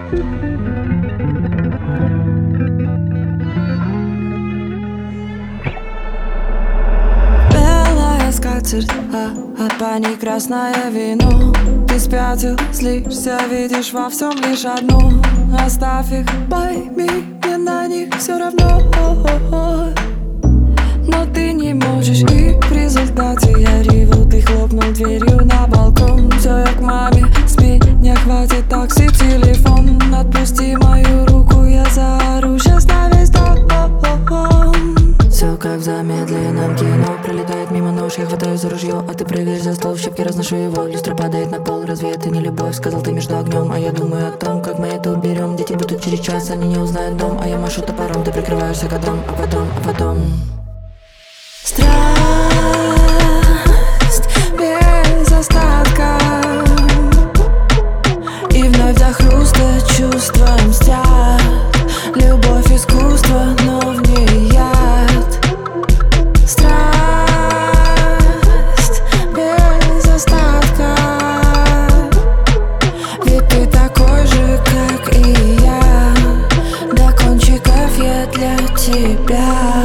Белая скатерть, а по ней красное вино. Ты спятил, злишься, видишь во всем лишь одну. Оставь их, пойми, мне на них все равно. Но ты не можешь, и в результате я реву. Ты хлопнул дверью на балкон. Все, я к маме, с меня хватит такси, телефон. Отпусти мою руку, я заору сейчас на весь дом. Все как в замедленном кино. Пролетает мимо нож, я хватаюсь за ружье, а ты прыгаешь за стол, в щепки разношу его. Люстра падает на пол, разве это не любовь? Сказал ты между огнем, а я думаю о том, как мы это уберем. Дети будут через час, они не узнают дом, а я машу топором, ты прикрываешься годом, а потом страсть без остатка. И вновь до хруста чувства мстят. Любовь искусство, но в ней яд. Страсть без остатка. Ведь ты такой же, как и я. До кончиков я для тебя.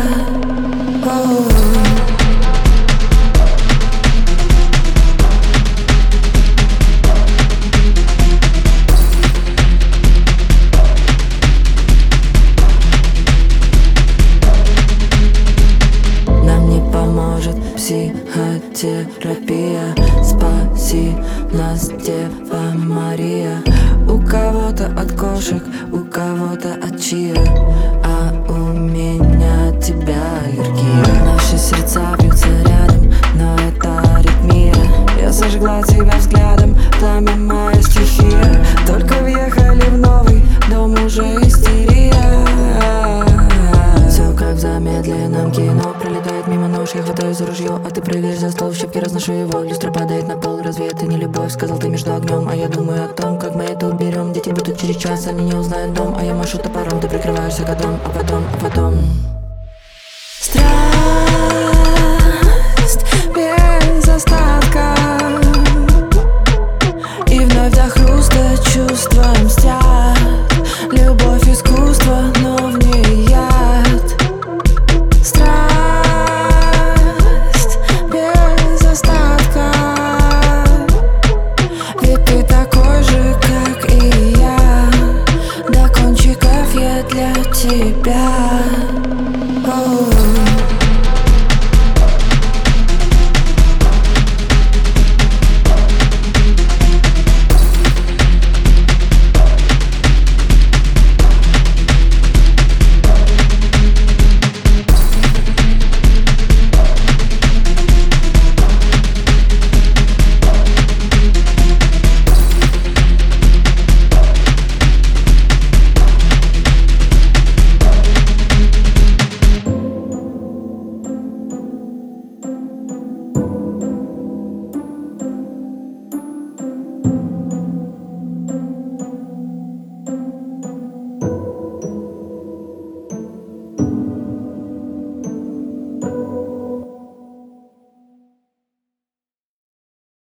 Нам не поможет психотерапия. Спаси нас, Дева Мария. У кого-то от кошек, у кого-то от чия, а у меня от тебя аллергия. Наши сердца бьются рядом, но это аритмия. Я сожгла тебя взглядом, пламя моя стихия. Только въехали в новый дом, уже истерия. Все как в замедленном кино. Пролетает мимо нож, я хватаюсь за ружье, а ты прыгаешь за стол, в щепки разношу его. Люстра падает на пол, разве это не любовь? Сказал ты между огнем, а я думаю о том, как мы это уберем. Дети будут через час, они не узнают дом, а я машу топором, ты прикрываешься годом, а потом страсть без остатка. И вновь до хруста чувства мстят.